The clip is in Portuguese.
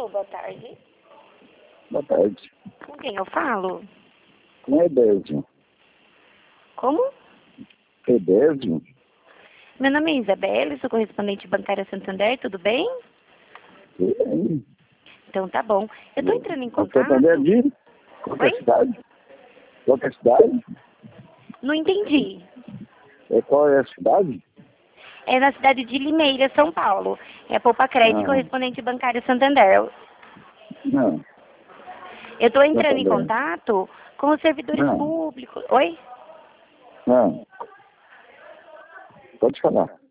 Alô, boa tarde. Boa tarde. Com quem eu falo? Com Edésio. Como? Edésio? Meu nome é Isabelle, sou correspondente bancária Santander, tudo bem? Tudo bem. Então tá bom. Eu tô entrando em A contato... Santander de qualquer Oi? cidade? Qualquer cidade? Não entendi. Qual é a cidade? É na cidade de Limeira, São Paulo. É a Poupa Crédito, Ah, correspondente bancária Santander. não. Eu tô entrando em Santander. contato com os servidores Não. públicos. Oi? Não. Pode falar.